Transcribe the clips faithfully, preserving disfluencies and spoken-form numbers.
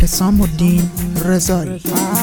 حسام الدین رضایی.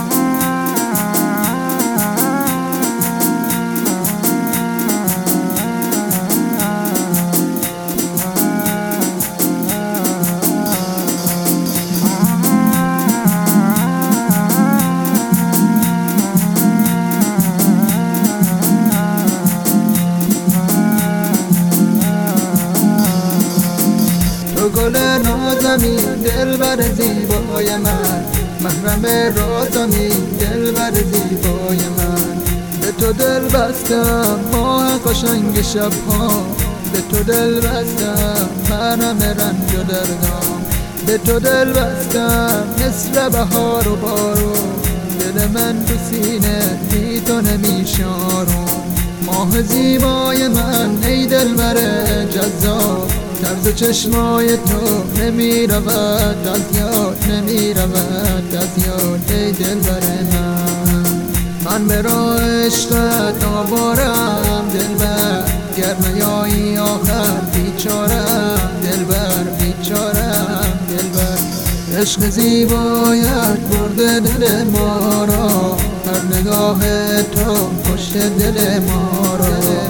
تو گل نازمی دلبر زیبای من، محرم رازمی دلبر زیبای من. به تو دل بستم ماه قشنگ شبها، به تو دل بستم محرم رنج و دردام. به تو دل بستم مثل بهار و بارون، دل من تو سینه بی تو نمیشارون. ماه زیبای من ای دلبر جذاب، طرز چشمای تو نمی رود از یاد، نمی رود از یاد ای دلبر من. من به راه عشقت آوارم دلبر، گر نیایی آخر بیچارم دلبر، بیچارم دلبر. عشق زیبایت برده دل ما را، هر نگاه تو کشت دل ما را.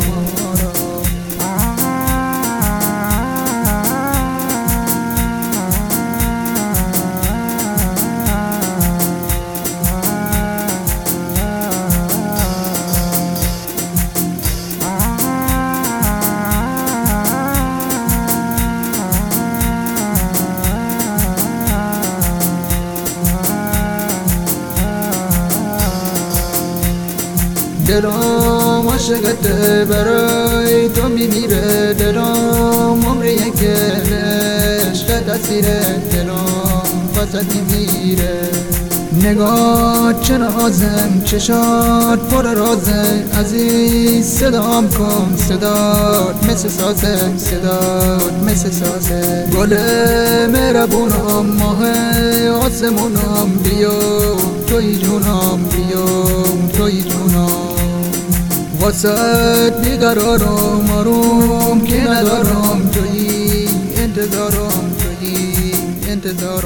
دلم عاشقته برای تو میمیره، دلم عمری که عشقت اسیره، دلم واسه میمیره. نگاه چه نازم چشات پر رازه، عزیز صدام کن صدات مثل سازه، صدات مثل سازه. گل مهربونم ماه آسمونم بیو توی جونم، بیو توی جونم. واسه بیقرارم آروم که ندارم، توی انتظارم، توی انتظارم.